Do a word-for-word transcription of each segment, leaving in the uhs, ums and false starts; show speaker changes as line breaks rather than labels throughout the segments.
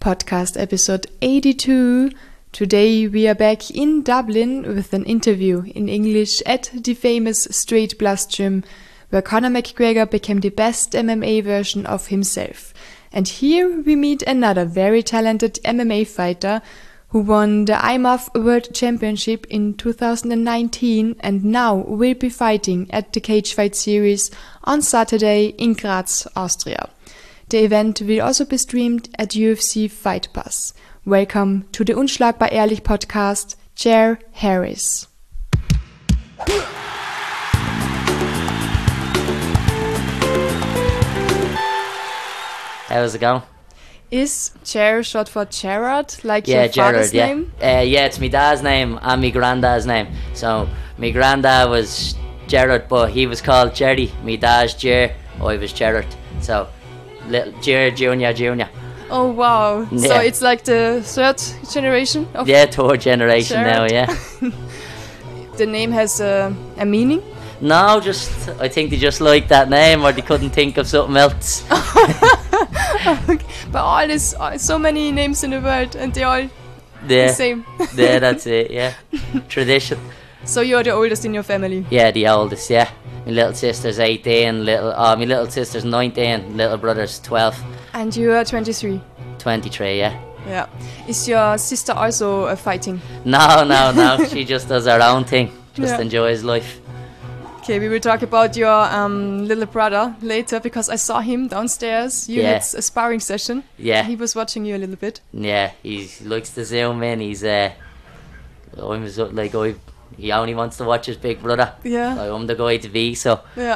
podcast episode eighty-two. Today we are back in Dublin with an interview in English at the famous Straight Plus gym, where Conor McGregor became the best M M A version of himself. And here we meet another very talented M M A fighter who won the I M A F World Championship in two thousand nineteen and now will be fighting at the Cage Fight Series on Saturday in Graz, Austria. The event will also be streamed at U F C Fight Pass. Welcome to the Unschlagbar Ehrlich podcast, Jer Harris.
How's it going?
Is Jer short for Gerard, like
yeah,
your father's
Gerard, yeah.
name?
Uh, yeah, it's my dad's name and my granddad's name. So my granddad was Gerard, but he was called Jerry. My dad's Jer, I was Gerard. So little Jer Junior Junior.
Oh wow!
Yeah.
So it's like the third generation of
yeah, third generation
Gerard.
now. Yeah.
The name has a, a meaning.
No, just I think they just liked that name, or they couldn't think of something else.
Okay. But all this, uh, so many names in the world, and they all
Yeah,
the same.
yeah, that's it. Yeah, tradition.
So you're the oldest in your family.
Yeah, the oldest. Yeah, my little sister's eighteen. Little, oh, my little sister's nineteen. Little brother's twelve.
And you are twenty-three.
twenty-three. Yeah.
Yeah. Is your sister also uh, fighting?
No, no, no. She just does her own thing. Just
Yeah.
enjoys life.
Okay, we will talk about your um, little brother later because I saw him downstairs. You
Yeah.
had a sparring session.
Yeah.
He was watching you a little bit.
Yeah, he likes to zoom in. He's uh, I'm so- like I. He only wants to watch his big brother.
Yeah.
Like, I'm the guy to beat. So
Yeah.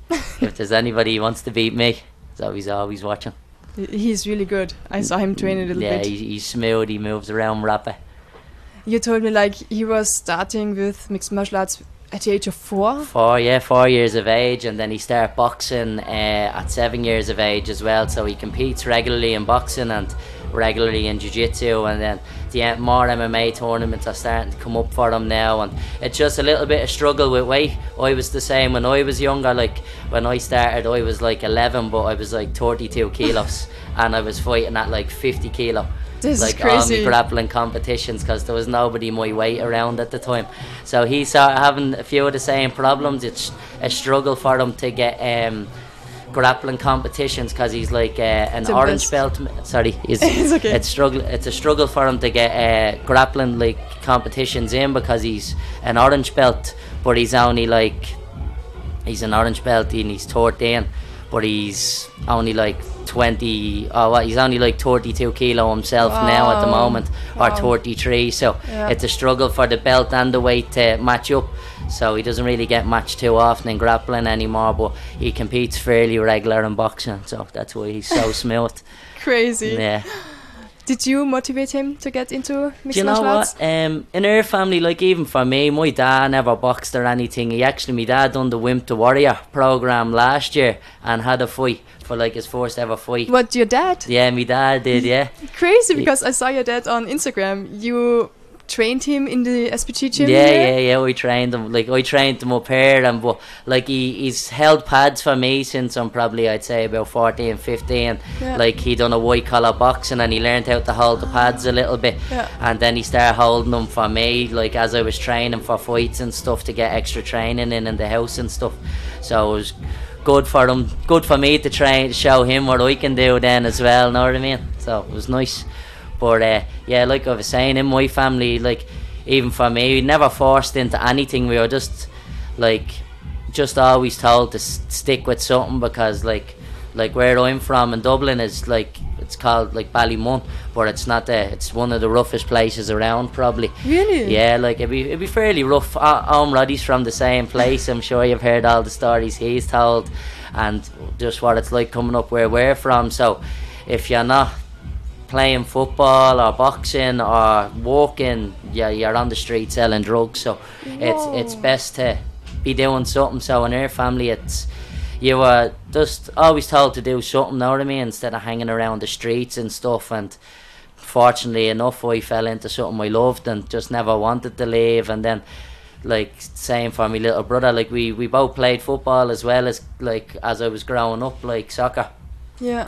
if there's anybody who wants to beat me, so he's always watching.
He's really good. I saw him train a little
yeah,
bit.
he's, he's smooth. He moves around rapid.
You told me like he was starting with mixed martial arts at the age of four.
Four, yeah, four years of age, and then he started boxing uh, at seven years of age as well. So he competes regularly in boxing and regularly in jiu-jitsu, and then the uh, more M M A tournaments are starting to come up for him now, and it's just a little bit of struggle with weight. I was the same when I was younger. Like when I started, I was like eleven, but I was like thirty-two kilos, and I was fighting at like fifty kilo.
This
like
is crazy.
all my grappling competitions, because there was nobody my weight around at the time. So he started having a few of the same problems. It's a struggle for him to get um, grappling competitions because he's like uh, an
The
orange
best.
belt. Sorry, he's,
It's okay.
It's struggle. It's a struggle for him to get uh, grappling like competitions in because he's an orange belt, but he's only like he's an orange belt and he's thirteen, but he's only like twenty. Oh, what? He's only like thirty-two kilo himself now at the
Wow.
moment, or
Wow.
thirty-three. So
Yeah.
it's a struggle for the belt and the weight to match up. So he doesn't really get matched too often in grappling anymore, but he competes fairly regular in boxing. So that's why he's so smooth.
Crazy.
Yeah.
Did you motivate him to get into mixed
Do you know
martial arts?
what? Um, in our family, like even for me, my dad never boxed or anything. He actually, my dad done the Wimp to Warrior program last year and had a fight for like his first ever fight.
What, your dad?
Yeah, my dad did. Yeah,
Crazy, because I saw your dad on Instagram. You trained him in the S P G gym
yeah,
here?
yeah, yeah. We trained him. Like I trained him up here, and but like he, he's held pads for me since I'm probably I'd say about fourteen, fifteen.
Yeah.
Like he done a white collar boxing, and he learned how to hold the pads a little bit.
Yeah.
And then he started holding them for me, like as I was training for fights and stuff to get extra training in in the house and stuff. So it was good for him, good for me to try and show him what I can do then as well. Know what I mean? So it was nice. But uh, yeah, like I was saying, in my family, like even for me, we never forced into anything. We were just like just always told to s- stick with something because like like where I'm from in Dublin is like it's called like Ballymun, but it's not the it's one of the roughest places around probably.
Really?
Yeah, like it'd be it'd be fairly rough. Uh, um, Roddy's from the same place. I'm sure you've heard all the stories he's told, and just what it's like coming up where we're from. So, if you're not playing football or boxing or walking, yeah, you're on the street selling drugs. So, it's it's
Whoa.
best to be doing something. So in our family, it's you were just always told to do something. Know what I mean? Instead of hanging around the streets and stuff. And fortunately enough, I fell into something I loved and just never wanted to leave. And then, like, same for my little brother. Like, we, we both played football as well as, like, as I was growing up, like, soccer.
Yeah.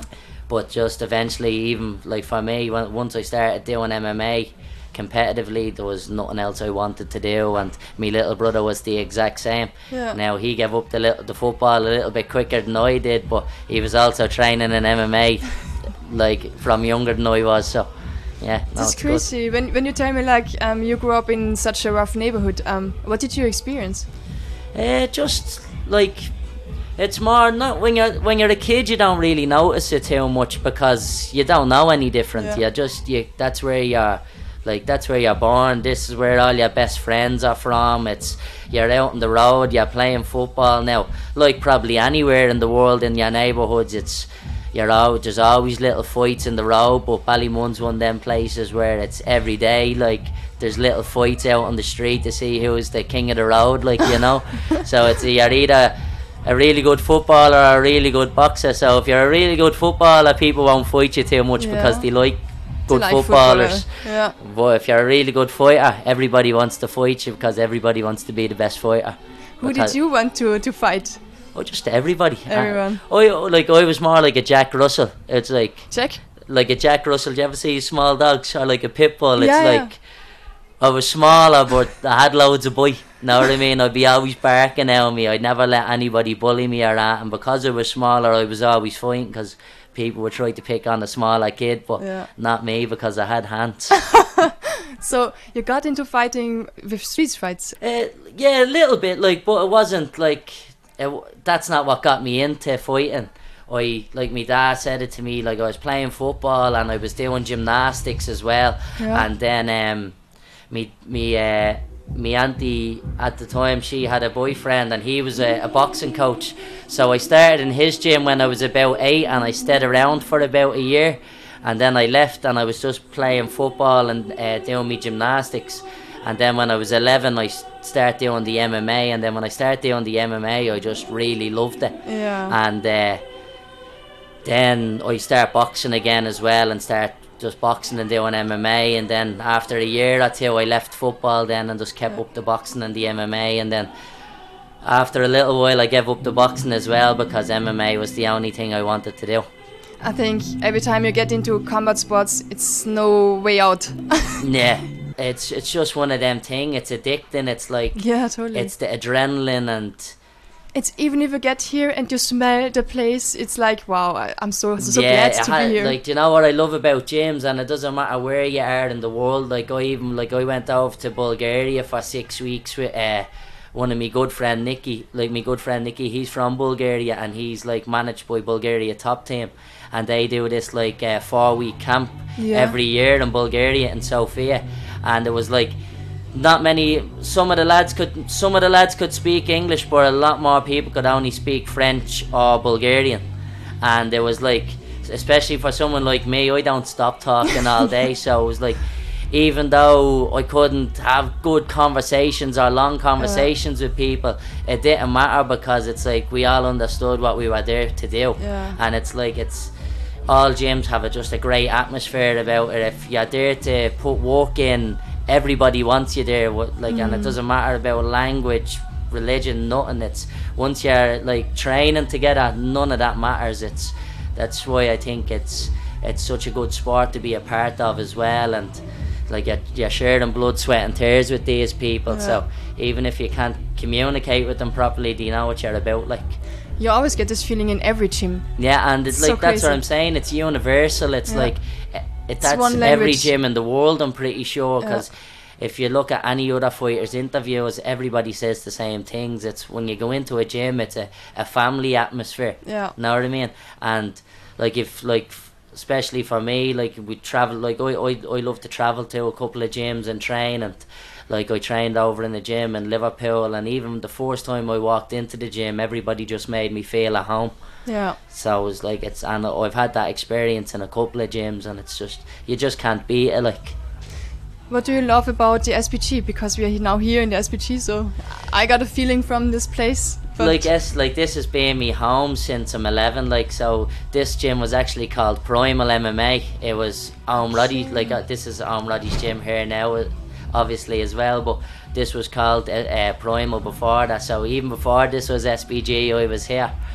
but just eventually, even like for me, when, once I started doing M M A competitively, there was nothing else I wanted to do, and my little brother was the exact same.
Yeah.
Now he gave up the little, the football a little bit quicker than I did, but he was also training in M M A like from younger than I was, so yeah. No,
That's crazy. When when you tell me like um you grew up in such a rough neighborhood, um what did you experience?
Uh, just like, it's more not when you're when you're a kid, you don't really notice it too much because you don't know any different.
Yeah.
You just you that's where you're like that's where you're born. This is where all your best friends are from. It's you're out on the road, you're playing football now. Like probably anywhere in the world in your neighbourhoods, it's you're out. There's always little fights in the road, but Ballymun's one of them places where it's every day. Like there's little fights out on the street to see who's the king of the road. Like you know, so it's you're either a really good footballer or a really good boxer. So if you're a really good footballer, people won't fight you too much
Yeah.
because they like good
like
footballers.
footballer. Yeah.
But if you're a really good fighter, everybody wants to fight you because everybody wants to be the best fighter.
Who
Because-
did you want to to fight?
Oh, just everybody.
Everyone.
Uh, I like I was more like a Jack Russell. It's like
Jack?
like a Jack Russell. Do you ever see small dogs or like a pit bull? It's
Yeah, yeah.
like I was smaller, but I had loads of bite. Know what I mean? I'd be always barking at me. I'd never let anybody bully me or that. And because I was smaller, I was always fighting because people would try to pick on a smaller kid, but
Yeah.
not me because I had hands.
So you got into fighting with street fights.
Uh, yeah, a little bit, like, but it wasn't like it, w- that's not what got me into fighting. I like my dad said it to me, like I was playing football and I was doing gymnastics as well,
Yeah.
and then um, me me uh, me auntie at the time, she had a boyfriend and he was a, a boxing coach, so I started in his gym when I was about eight and I stayed around for about a year, and then I left and I was just playing football and uh, doing my gymnastics. And then when I was eleven, I s- started doing the M M A, and then when I started doing the M M A, I just really loved it.
Yeah.
And uh, then I started boxing again as well, and start just boxing and doing M M A. And then after a year or two, I left football then and just kept
Yeah.
up the boxing and the M M A. And then after a little while, I gave up the boxing as well because M M A was the only thing I wanted to do.
I think every time you get into combat sports, it's no way out.
Yeah, it's it's just one of them thing. It's addicting. It's like
Yeah, totally.
it's the adrenaline and.
It's even if you get here and you smell the place, it's like, wow, I, I'm so so
yeah,
glad to
I,
be here.
like, do you know what I love about gyms? And it doesn't matter where you are in the world. Like I even like I went over to Bulgaria for six weeks with uh, one of my good friend Nicky. Like my good friend Nicky, he's from Bulgaria and he's like managed by Bulgaria top team, and they do this like uh, four week camp
Yeah.
every year in Bulgaria in Sofia, and it was like. Not many. Some of the lads could. Some of the lads could speak English, but a lot more people could only speak French or Bulgarian. And it was like, especially for someone like me, I don't stop talking all day. So it was like, even though I couldn't have good conversations or long conversations with people, it didn't matter because it's like we all understood what we were there to do.
Yeah.
And it's like it's. All gyms have a, just a great atmosphere about it. If you're there to put work in, everybody wants you there. What like, and it doesn't matter about language, religion, nothing. It's once you're like training together, none of that matters. It's that's why I think it's it's such a good sport to be a part of as well. And like you're, you're sharing blood, sweat, and tears with these people. So even if you can't communicate with them properly, do you know what you're about? Like.
You always get this feeling in every gym.
Yeah, and it's
So
like that's what
crazy.
I'm saying. It's universal. It's
Yeah.
like eh, it, that's
one
every
language.
gym in the world. I'm pretty sure
Yeah.
because if you look at any other fighters' interviews, everybody says the same things. It's when you go into a gym, it's a, a family atmosphere.
Yeah.
Know what I mean? And like if like f- especially for me, like we travel. Like I I I love to travel to a couple of gyms and train and. Like I trained over in the gym in Liverpool, and even the first time I walked into the gym, everybody just made me feel at home.
Yeah.
So it was like it's, and I've had that experience in a couple of gyms, and it's just you just can't beat it. Like
What do you love about the S P G? Because we are now here in the S P G, so I got a feeling from this place. But
like yes, like this has been me home since I'm eleven. Like so, this gym was actually called Primal M M A. It was Om Roddy. Like uh, this is Om Roddy's gym here now. uh, Obviously as well, but this was called uh, uh, Primal before that. So even before this was S P G, I was here,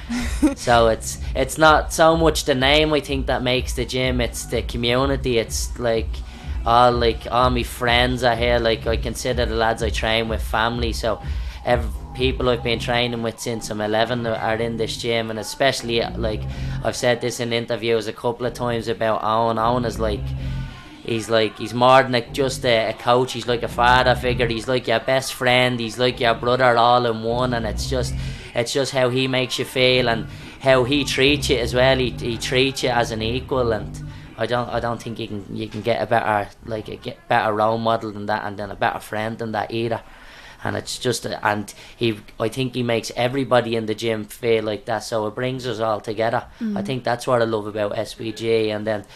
So it's it's not so much the name, I think, that makes the gym. It's the community. It's like all like all my friends are here. Like I consider the lads I train with family. So every people I've been training with since I'm eleven are in this gym, and especially like I've said this in interviews a couple of times about Owen. Owen is like he's like he's more than like just a, a coach. He's like a father figure. He's like your best friend. He's like your brother all in one, and it's just it's just how he makes you feel and how he treats you as well. He he treats you as an equal, and I don't I don't think you can you can get a better like a get better role model than that, and then a better friend than that either. And it's just, and he, I think he makes everybody in the gym feel like that, so it brings us all together. Mm. I think that's what I love about S B G. And then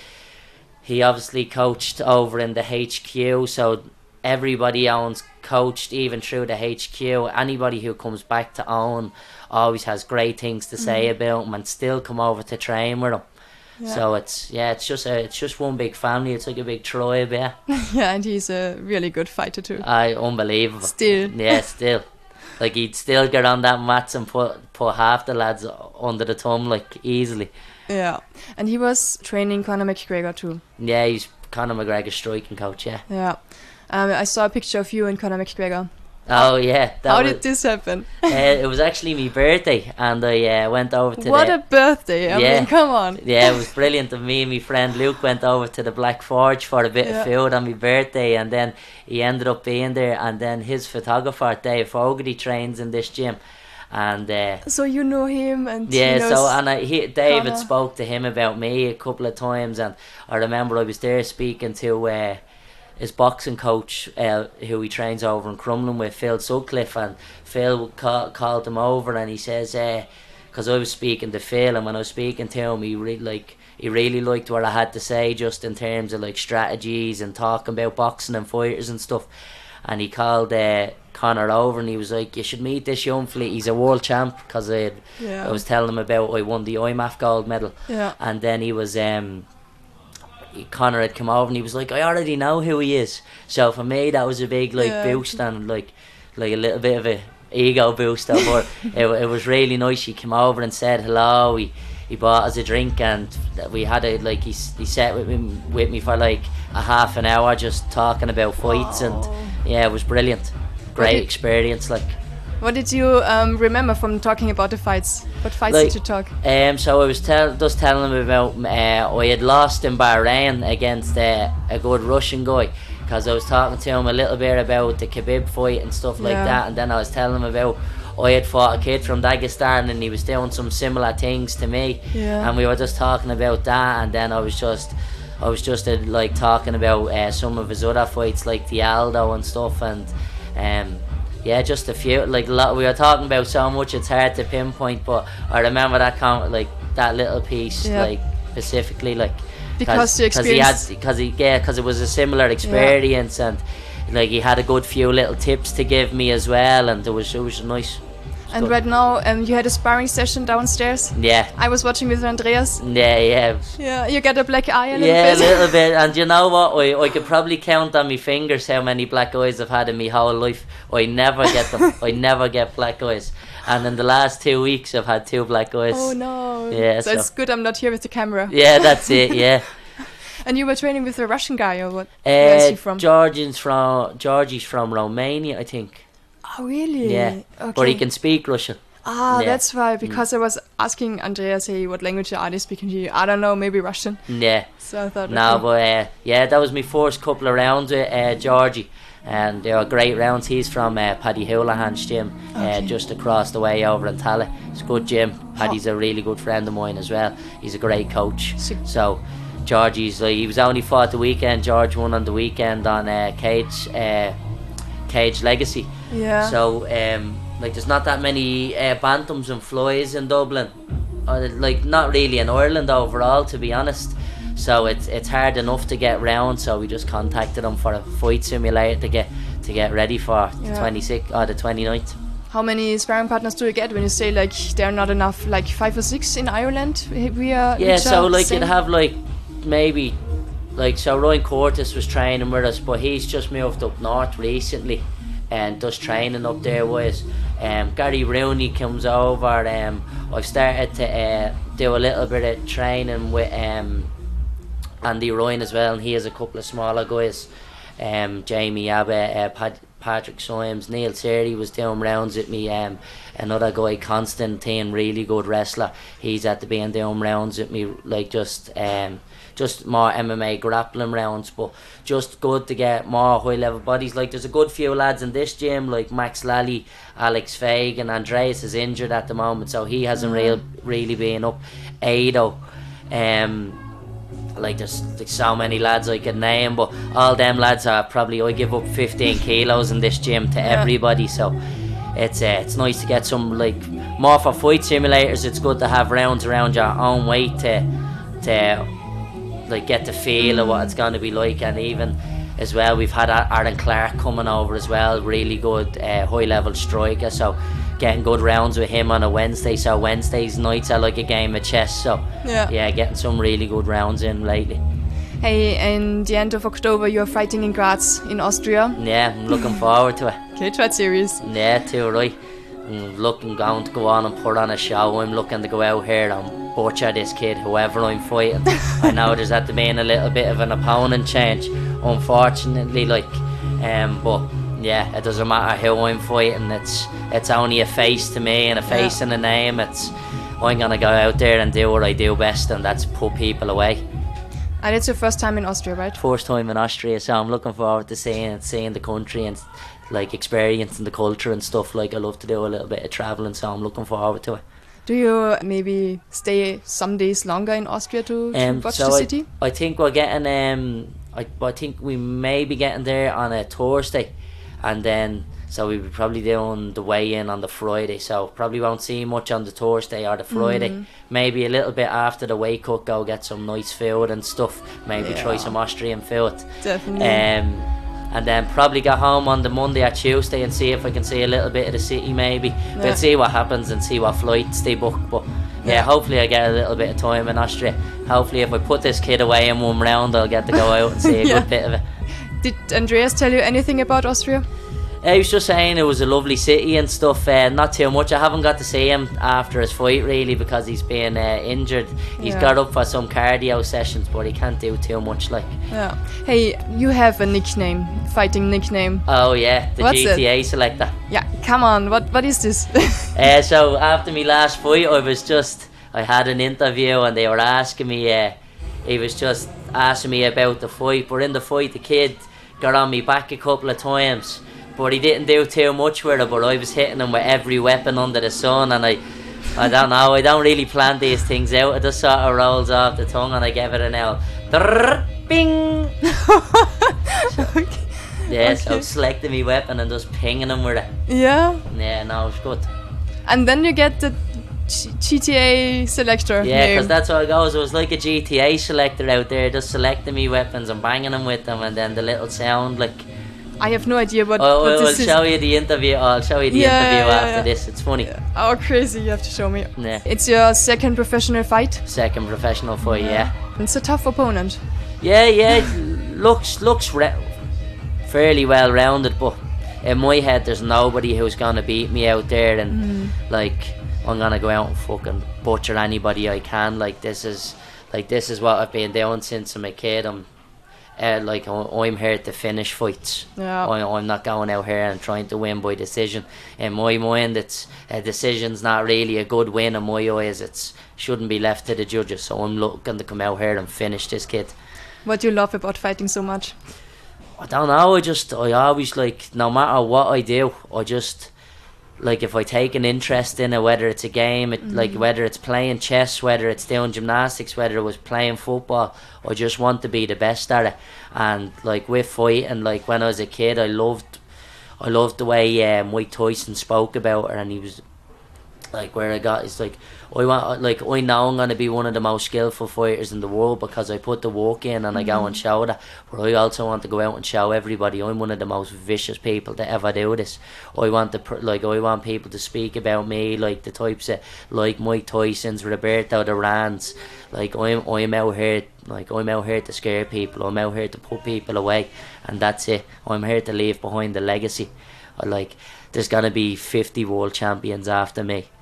he obviously coached over in the H Q, so everybody owns coached even through the H Q. Anybody who comes back to Owen always has great things to say mm. about him and still come over to train with him. Yeah. So it's yeah, it's just a, it's just one big family. It's like a big tribe, yeah.
Yeah, and he's a really good fighter too.
Aye, unbelievable.
Still,
yeah, still. Like he'd still get on that mats and put put half the lads under the thumb like easily.
Yeah, and he was training Conor McGregor too.
Yeah, he's Conor McGregor's striking coach. Yeah.
Yeah, um, I saw a picture of you and Conor McGregor.
Oh yeah.
How was, did this happen?
uh, it was actually my birthday, and I uh, went over to.
What
the,
a birthday! I yeah, mean, come on.
Yeah, it was brilliant. And me and my friend Luke went over to the Black Forge for a bit yeah. of food on my birthday, and then he ended up being there. And then his photographer Dave Fogarty trains in this gym, and uh,
so you know him, and
yeah.
He knows
so and I, he, David
Conor.
spoke to him about me a couple of times, and I remember I was there speaking to. Uh, his boxing coach uh, who he trains over in Crumlin with, Phil Sutcliffe, and Phil call, called him over and he says because uh, I was speaking to Phil, and when I was speaking to him he really like he really liked what I had to say just in terms of like strategies and talking about boxing and fighters and stuff, and he called uh, Conor over and he was like, you should meet this young fella, he's a world champ, because I,
yeah.
I was telling him about I won the I M A F gold medal,
yeah.
and then he was um Conor had come over and he was like, I already know who he is. So for me that was a big like
yeah.
boost and like like a little bit of a ego booster, but it, it was really nice. He came over and said hello, he, he bought us a drink, and we had a like he, he sat with me, with me for like a half an hour just talking about fights. Wow. And yeah, it was brilliant, great did, experience. Like
what did you um, remember from talking about the fights? What fights like, did you talk?
Um, so I was tell, just telling him about uh, I had lost in Bahrain against uh, a good Russian guy, because I was talking to him a little bit about the Khabib fight and stuff like yeah. that, and then I was telling him about I had fought a kid from Dagestan and he was doing some similar things to me,
yeah.
and we were just talking about that, and then I was just I was just uh, like talking about uh, some of his other fights like the Aldo and stuff, and um. Yeah, just a few. Like a lot, we were talking about so much, it's hard to pinpoint. But I remember that com- like that little piece,
yeah.
like specifically, like
because the
because
experience.
he had, because he yeah, because it was a similar experience, yeah. and like he had a good few little tips to give me as well, and it was it was nice.
And right now, um, you had a sparring session downstairs.
Yeah.
I was watching with Andreas.
Yeah, yeah.
Yeah, you get a black eye a little
yeah,
bit.
Yeah, a little bit. And you know what? I, I could probably count on my fingers how many black eyes I've had in my whole life. I never get them. I never get black eyes. And in the last two weeks, I've had two black eyes.
Oh no.
Yeah,
so, so it's good I'm not here with the camera.
Yeah, that's it. Yeah.
And you were training with a Russian guy, or what?
Uh,
Where is he from?
Georgian's from Georgie's from Romania, I think.
Oh really?
Yeah.
Okay.
But he can speak Russian.
Ah,
yeah.
That's why, because mm. I was asking Andreas, hey, what language are they speaking to you? I don't know, maybe Russian.
Yeah.
So I thought,
no,
okay.
but uh, yeah, that was my first couple of rounds with uh, Georgie, and they were great rounds. He's from uh, Paddy Houlihan's gym,
okay.
uh, just across the way over in Tala. It's a good gym. Paddy's oh. a really good friend of mine as well. He's a great coach.
Sick.
So Georgie's like, he was only fought the weekend. George won on the weekend on uh, Cage, uh, Cage Legacy.
Yeah.
So um. Like there's not that many uh, bantams and flies in Dublin, or, like not really in Ireland overall, to be honest. So it's it's hard enough to get round. So we just contacted them for a fight simulator to get to get ready for yeah. the twenty-sixth or the twenty-ninth.
How many sparring partners do you get when you say like there are not enough, like five or six in Ireland? We are
yeah. So like
same?
you'd have like maybe like so Ryan Curtis was training with us, but he's just moved up north recently and does training up there with us. Um, Gary Rooney comes over. Um, I've started to uh, do a little bit of training with um, Andy Ryan as well, and he has a couple of smaller guys, um, Jamie Abbott, uh, Pat- Patrick Symes, Neil Seary was doing rounds with me, um, another guy, Constantine, really good wrestler, he's at the being doing rounds with me, like just um, just more M M A grappling rounds, but just good to get more high level bodies. Like there's a good few lads in this gym, like Max Lally, Alex Fagan. Andreas is injured at the moment, so he hasn't real really been up. Ado, um, like there's like so many lads I could name, but all them lads are probably, I give up fifteen kilos in this gym to
Yeah.
everybody, so it's uh, it's nice to get some, like, more for fight simulators. It's good to have rounds around your own weight to to like get the feel of what it's going to be like. And even as well, we've had Aaron Clark coming over as well, really good uh, high level striker, so getting good rounds with him on a Wednesday. So Wednesdays nights are like a game of chess, so
Yeah.
yeah, getting some really good rounds in lately.
Hey, in the end of October, you're fighting in Graz, in Austria.
Yeah, I'm looking forward to it.
Cage Fight Series.
Yeah, too right. I'm looking going to go on and put on a show. I'm looking to go out here and butcher this kid, whoever I'm fighting. I know there's at the being a little bit of an opponent change, unfortunately, like, um, but yeah, it doesn't matter who I'm fighting. It's it's only a face to me and a face
Yeah.
and a name. It's I'm gonna go out there and do what I do best, and that's put people away.
And it's your first time in Austria, right?
First time in Austria, so I'm looking forward to seeing seeing the country and like experiencing the culture and stuff. Like I love to do a little bit of traveling, so I'm looking forward to it.
Do you maybe stay some days longer in Austria to, to
Um,
watch
so
the
I,
city?
I think we're getting um I, I think we may be getting there on a Thursday, and then so we'll be probably doing the weigh in on the Friday, so probably won't see much on the Thursday or the Friday.
Mm.
Maybe a little bit after the weigh cut, go get some nice food and stuff, maybe
Yeah.
try some Austrian food.
Definitely.
Um, and then probably go home on the Monday or Tuesday and see if I can see a little bit of the city maybe.
Yeah.
We'll see what happens and see what flights they book. But yeah,
Yeah.
hopefully I get a little bit of time in Austria. Hopefully if I put this kid away in one round, I'll get to go out and see a
Yeah.
good bit of it.
Did Andreas tell you anything about Austria?
Uh, he was just saying it was a lovely city and stuff, uh, not too much. I haven't got to see him after his fight really because he's been uh, injured. He's
Yeah.
got up for some cardio sessions, but he can't do too much, like.
Yeah. Hey, you have a nickname, fighting nickname.
Oh yeah, the
What's
G T A selector.
Yeah, come on, what what is this?
Uh, so after my last fight, I was just, I had an interview and they were asking me, uh, he was just asking me about the fight, but in the fight the kid got on me back a couple of times, but he didn't do too much with it, but I was hitting him with every weapon under the sun, and I I don't know, I don't really plan these things out, it just sort of rolls off the tongue and I give it an L. Drrrr, bing!
Okay.
Yeah, so
Okay.
selecting me weapon and just pinging him with it.
Yeah,
Yeah, no, it's good.
and then you get the G- GTA selector
Yeah,
name.
because that's how it goes. It was like a G T A selector out there, just selecting me weapons and banging them with them, and then the little sound, like.
I have no idea what,
Oh,
what
I'll
this is.
show you the interview. I'll show you the
Yeah,
interview
yeah,
after
yeah.
this. It's funny.
Oh, crazy! You have to show me.
Yeah.
It's your second professional fight.
Second professional fight, yeah.
It's a tough opponent.
Yeah, yeah. it looks looks re- fairly well rounded, but in my head, there's nobody who's gonna beat me out there, and like I'm gonna go out and fucking butcher anybody I can. Like this is like this is what I've been doing since I'm a kid. I'm uh, like I- I'm here to finish fights.
Yeah.
I, I'm not going out here and trying to win by decision. In my mind, it's a decision's not really a good win. In my eyes, it's shouldn't be left to the judges. So I'm looking to come out here and finish this kid.
What do you love about fighting so much?
I don't know. I just I always like no matter what I do, I just like if I take an interest in it, whether it's a game, it, like whether it's playing chess, whether it's doing gymnastics, whether it was playing football, I just want to be the best at it. And like with fighting, like when I was a kid, I loved, I loved the way uh, Mike Tyson spoke about it, and he was like where I got it's like I want like I know I'm gonna be one of the most skillful fighters in the world because I put the work in and I go and show that. But I also want to go out and show everybody I'm one of the most vicious people to ever do this. I want to pr- like I want people to speak about me like the types of like Mike Tyson's, Roberto Duran's. Like I'm I'm out here like I'm out here to scare people. I'm out here to put people away, and that's it. I'm here to leave behind a legacy. I like there's gonna be fifty world champions after me.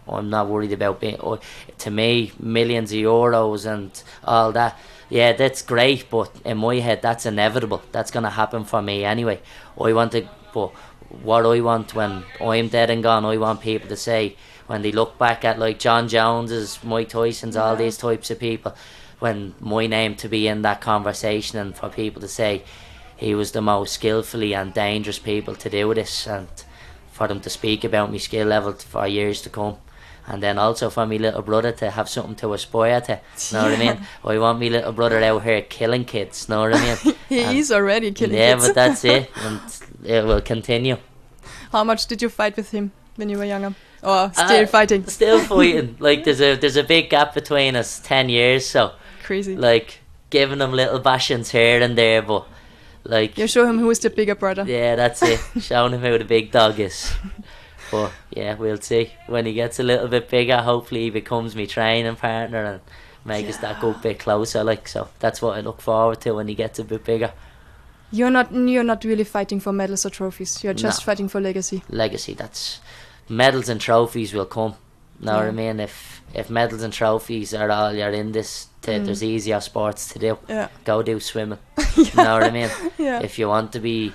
I'm not worried about being. Oh, to me, millions of euros and all that. Yeah, that's great, but in my head, that's inevitable. That's gonna happen for me anyway. I want to, but what I want when I'm dead and gone, I want people to say when they look back at like John Jones's, Mike Tyson's, yeah. all these types of people, when my name to be in that conversation and for people to say he was the most skillfully and dangerous people to do this, and for them to speak about my skill level for years to come. And then also for my little brother to have something to aspire to. Know yeah. what I mean? I want my little brother out here killing kids. Know what I mean?
he and is already killing
yeah,
kids.
Yeah, but that's it. And it will continue.
How much did you fight with him when you were younger? Or still uh, fighting?
Still fighting. Like there's a there's a big gap between us, ten years. So
crazy.
Like giving him little bashings here and there, but like
you show him who is the bigger brother.
Yeah, that's it. Showing him who the big dog is. But yeah, we'll see. When he gets a little bit bigger, hopefully he becomes my training partner and make yeah. us that good bit closer. Like so, that's what I look forward to when he gets a bit bigger.
You're not you're not really fighting for medals or trophies. You're just
no.
fighting for legacy.
Legacy. That's medals and trophies will come. Know yeah. what I mean? If if medals and trophies are all you're in this, to, mm. there's easier sports to do.
Yeah.
Go do swimming. yeah. Know what I mean?
Yeah.
If you want to be,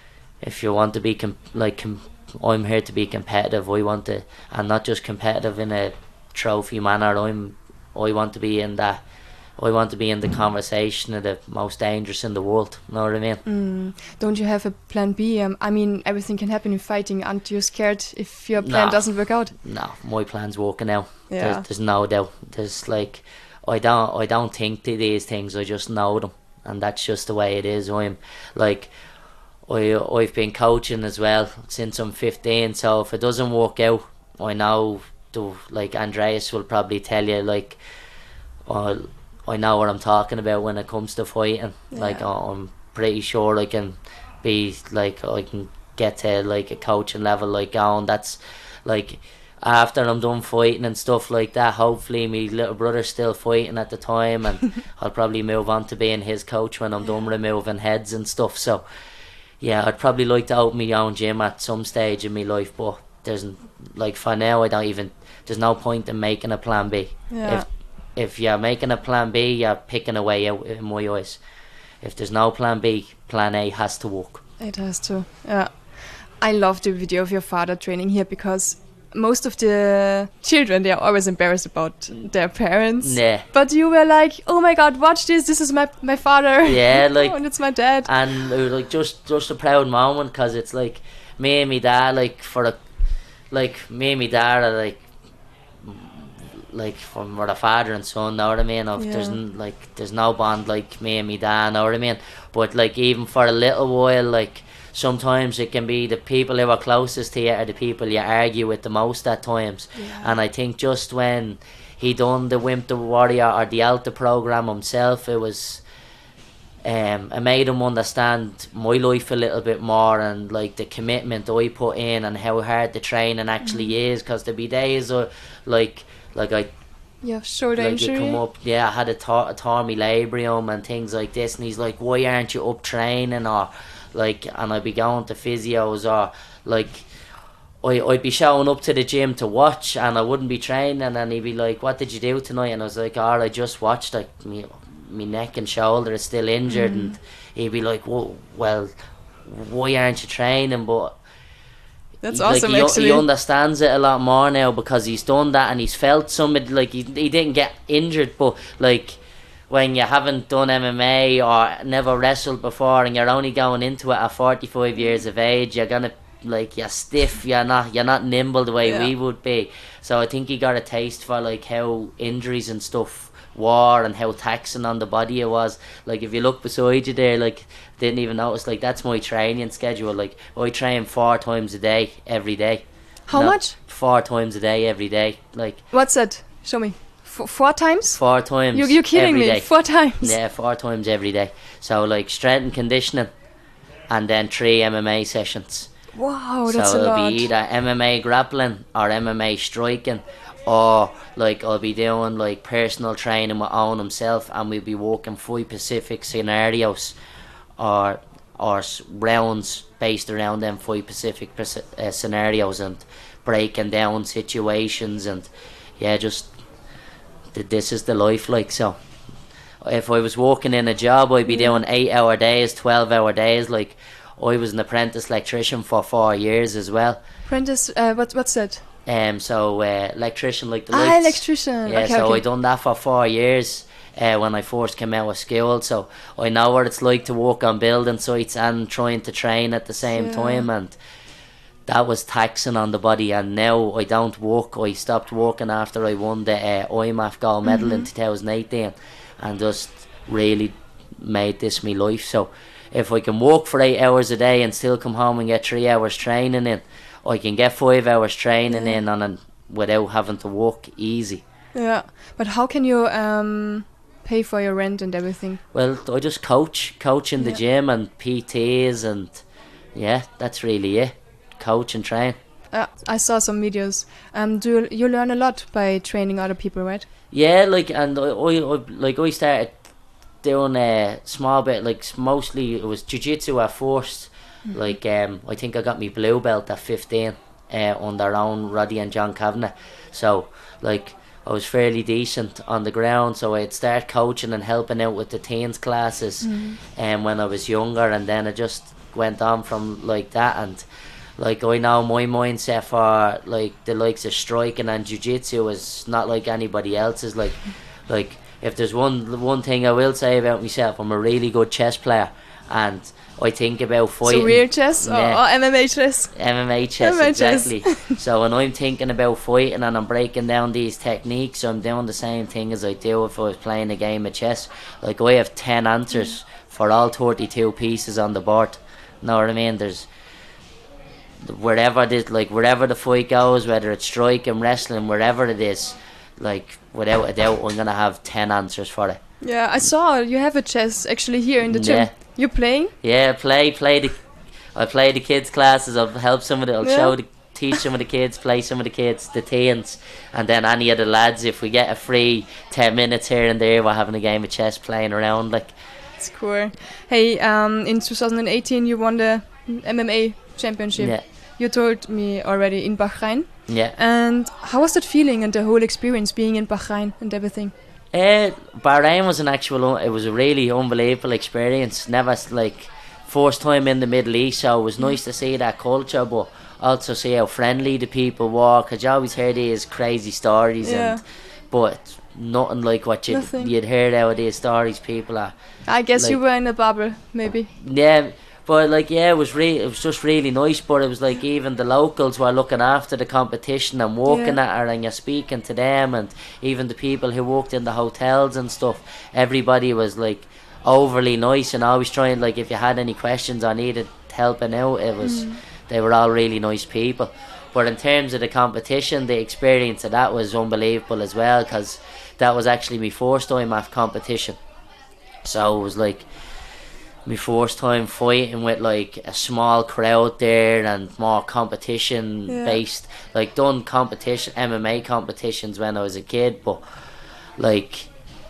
if you want to be com- like. Com- I'm here to be competitive. I want to, and not just competitive in a trophy manner. I'm, I want to be in that. I want to be in the conversation of the most dangerous in the world. Know what I mean?
Mm. Don't you have a plan B? Um, I mean, everything can happen in fighting. Aren't you scared if your plan
no.
doesn't work out?
No, my plan's working out.
Yeah.
There's, there's no doubt. There's like, I don't, I don't think to these things. I just know them, and that's just the way it is. I'm like. I, I've been coaching as well since I'm fifteen, so if it doesn't work out, I know, the, like Andreas will probably tell you, like, uh, I know what I'm talking about when it comes to fighting. Yeah. Like, uh, I'm pretty sure I can be, like, I can get to, like, a coaching level, like, going, that's, like, after I'm done fighting and stuff like that, hopefully my little brother's still fighting at the time, and I'll probably move on to being his coach when I'm done removing heads and stuff, so... Yeah, I'd probably like to open my own gym at some stage in my life, but there's like for now I don't even. There's no point in making a plan B.
Yeah.
If if you're making a plan B, you're picking a way out in my eyes. If there's no plan B, plan A has to work.
It has to. Yeah, I love the video of your father training here because most of the children, they are always embarrassed about their parents.
Yeah.
But you were like, oh my god, watch this, this is my my father.
Yeah, like...
oh, and it's my dad.
And it was like just, just a proud moment because it's like me and my dad, like for a... Like me and my dad are like... Like from we're a father and son, know what I mean? Of, yeah. There's n- like there's no bond like me and my dad, know what I mean? But like even for a little while, like... Sometimes it can be the people who are closest to you are the people you argue with the most at times.
Yeah.
And I think just when he done the Wimp the Warrior or the Alta program himself, it was um, it made him understand my life a little bit more and like the commitment I put in and how hard the training actually mm-hmm. is. Because there be days uh, like like I
yeah, shoulder
like
injury.
You come up, yeah, I had a, tor- a torn my labrum and things like this, and he's like, why aren't you up training? Or like, and I'd be going to physios, or like I, I'd be showing up to the gym to watch and I wouldn't be training, and he'd be like, what did you do tonight? And I was like, oh, I just watched, like me, me neck and shoulder is still injured. Mm. And he'd be like, well, well, why aren't you training? But
that's
he,
awesome.
Like, he,
actually,
he understands it a lot more now because he's done that and he's felt somebody, like he, he didn't get injured, but like when you haven't done M M A or never wrestled before and you're only going into it at forty-five years of age, you're gonna, like, you're stiff, you're not you're not nimble the way
yeah.
we would be. So I think he got a taste for like how injuries and stuff were and how taxing on the body it was. Like if you look beside you there, like didn't even notice, like that's my training schedule. Like I train four times a day every day.
How
Not
much?
Four times a day every day. Like
what's that? Show me. F- four times?
Four times.
You, you're kidding
every
me?
Day.
Four times?
Yeah, four times every day. So like strength and conditioning, and then three M M A sessions.
Wow, that's
so
a lot.
So it'll be either M M A grappling or M M A striking, or like I'll be doing like personal training with Owen himself, and we'll be working five specific scenarios, or or rounds based around them five specific uh, scenarios, and breaking down situations, and yeah, just th- this is the life, like. So if I was working in a job, I'd be
Yeah.
doing eight hour days, twelve hour days. Like, I was an apprentice electrician for four years as well.
Apprentice, uh, what, what's that?
Um, so uh, electrician, like the
Ah,
lights.
electrician.
Yeah,
okay,
so
okay.
I done that for four years uh, when I first came out of school. So I know what it's like to work on building sites and trying to train at the same
Yeah.
time, and that was taxing on the body. And now I don't work. I stopped working after I won the uh, I M A F gold medal in two thousand eighteen, and just really made this my life. So if I can work for eight hours a day and still come home and get three hours training in, I can get five hours training
Yeah.
in on an, without having to work easy.
Yeah, but how can you um, pay for your rent and everything?
Well, I just coach, coach in the
Yeah.
gym and P Ts, and yeah, that's really it. Coach and train.
Uh, I saw some videos. Um, do you, you learn a lot by training other people, right?
Yeah, like, and I, I, I like I started doing a small bit, like s- mostly it was jiu-jitsu at first. Like, um, I think I got me blue belt at fifteen uh, under own Roddy and John Kavanagh. So, like, I was fairly decent on the ground, so I'd start coaching and helping out with the teens classes um, when I was younger, and then it just went on from like that. And like, I know my mindset for like the likes of striking and jiu-jitsu is not like anybody else's. Like, like if there's one one thing I will say about myself, I'm a really good chess player, and I think about fighting.
So real chess or,
Yeah.
or M M A chess?
M M A chess,
M M A chess.
exactly. So when I'm thinking about fighting and I'm breaking down these techniques, I'm doing the same thing as I do if I was playing a game of chess. Like, I have ten answers for all thirty-two pieces on the board. Know what I mean? There's wherever this, like wherever the fight goes, whether it's striking, wrestling, wherever it is, like without a doubt, I'm gonna have ten answers for it.
Yeah, I saw you have a chess actually here in the gym.
Yeah.
You playing?
Yeah, play, play the. I play the kids' classes. I'll help some of the. I'll
Yeah.
show the, teach some of the kids, play some of the kids, the teens, and then any of the lads. If we get a free ten minutes here and there, we're having a game of chess, playing around. Like,
It's cool. Hey, um, in two thousand eighteen you won the M M A championship.
yeah,
You told me already in Bahrain.
yeah.
And how was that feeling and the whole experience being in Bahrain and everything?
Uh, Bahrain was an actual. It was a really unbelievable experience. Never s- like first time in the Middle East, so it was nice to see that culture, but also see how friendly the people were. Cause you always hear these crazy stories,
Yeah.
and but nothing like what you
Nothing.
you'd heard out of these stories. People are.
I guess you
Like-
were in a bubble, maybe.
Yeah, but like yeah, it was re- it was just really nice. But it was like even the locals were looking after the competition and working
Yeah.
at it, and you're speaking to them, and even the people who worked in the hotels and stuff. Everybody was like overly nice and always trying. Like, if you had any questions or needed helping out, it was they were all really nice people. But in terms of the competition, the experience of that was unbelievable as well, because that was actually my first time at competition. So it was like my first time fighting with like a small crowd there and more competition
Yeah.
based. Like, done competition M M A competitions when I was a kid, but like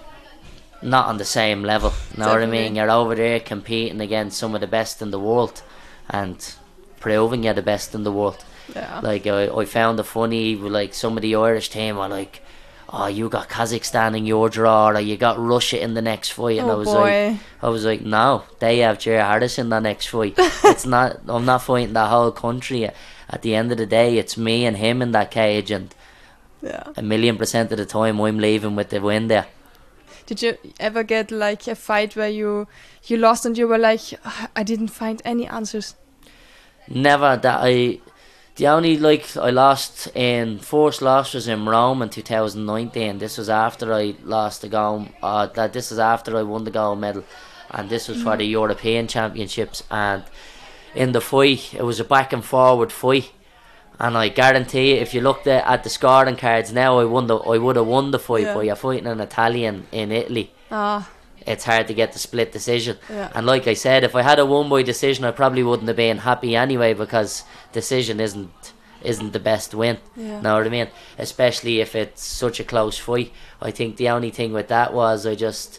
not on the same level. Know what I
Definitely.
mean? You're over there competing against some of the best in the world and proving you're the best in the world.
Yeah.
Like, I, I found it funny with like some of the Irish team were like, oh, you got Kazakhstan in your draw, or you got Russia in the next fight, and
Oh
I was
boy.
like, I was like, no, they have Jerry Harris in the next fight. It's not. I'm not fighting the whole country. At the end of the day, it's me and him in that cage, and
Yeah.
a million percent of the time, I'm leaving with the win there.
Did you ever get like a fight where you you lost and you were like, "Ah, I didn't find any answers?
Never that I. The only like I lost in first loss was in Rome in two thousand nineteen. This was after I lost the gold. Uh, that this was after I won the gold medal, and this was for the European Championships. And in the fight, it was a back and forward fight. And I guarantee you, if you looked at, at the scoring cards now, I won the, I would have won the fight.
Yeah.
But you're fighting an Italian in Italy.
Ah,
It's hard to get the split decision.
Yeah.
And like I said, if I had a one by decision, I probably wouldn't have been happy anyway, because decision isn't isn't the best win.
Yeah.
Know what I mean? Especially if it's such a close fight. I think the only thing with that was I just